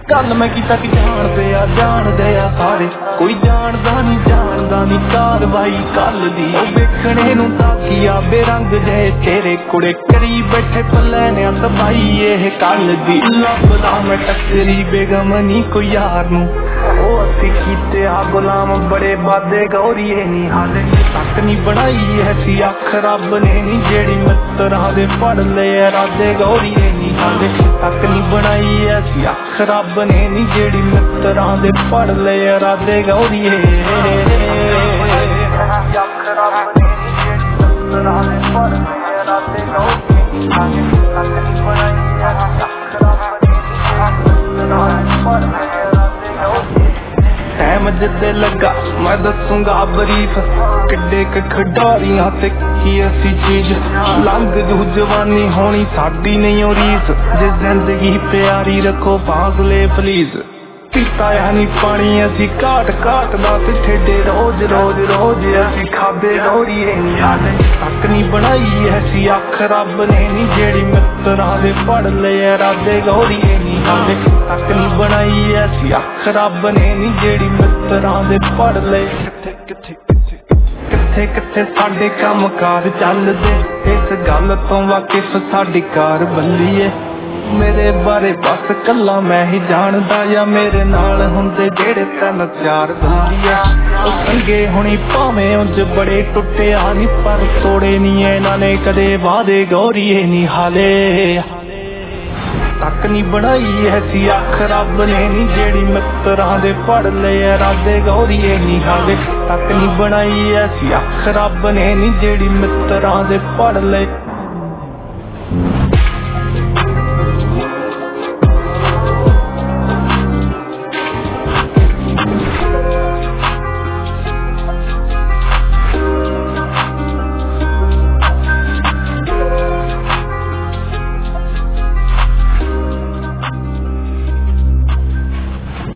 गल मैं की तक जानते आ सारे कोई जानदा नहीं कारवाई कल दी वेखने नूं ताकिया बेरंग जे तेरे कुड़े करी बैठे पल्ले ने सफाई ये कल दी लभदा मैं टक्करी बेगम नी कोई यार नूं ओ असी कीते आ गुलाम बड़े वादे गौरीए नी हाले तक नहीं बनाई ऐसी अख रब ने नी जेड़ी मित्तरां दे पढ़ ले इरादे गौरीए नी हाले तक नहीं बनाई ऐसी अख रब ने नी जेड़ी मित्तरां दे पढ़ ले इरादे गौरीए अख रब ने नी जेड़ी मित्तरां दे पढ़ ले इरादे गौरीए हाले तक नहीं बनाई ऐसी अख रब ने नी मित्तरां दे पढ़ ले इरादे गौरीए टाइम जिदे लगा मैं दसूंगा बरीफ किड्डे क खिडारियां ते की ऐसी चीज लंघ जू जवानी होनी साडी नहीं ओ रीस जे जिंदगी प्यारी रखो फासले प्लीज पीता यानी पानी असी घाट दा ते ठेडे रोज असी खादे गौरीए नी हाले तक नहीं बनाई ऐसी अख रब ने नी जेड़ी मित्तरां दे पढ़ ले इरादे गौरीए नी हाले तक नहीं बनाई ऐसी अख रब ने नी जेड़ी मित्तरां दे पढ़ ले किथे साडे काम कार चलदे इस गल तो वाकिफ साडी कार बल्लीए मेरे बारे बस कला मैं ही जानदा या मेरे नाल हुंदे जेड़े तन चार बंदिया ओ संगे हुणी भावें उंज बड़े टुटे आनी पर तोड़े नहीं इन्हां ने कदे वादे गौरीए नी हाले तक नहीं बनाई ऐसी अख रब ने नी जेड़ी मित्तरां दे पढ़ ले इरादे गौरीए नी हाले तक नहीं बनाई ऐसी अख रब ने नी जेड़ी मित्तरां दे पढ़ ले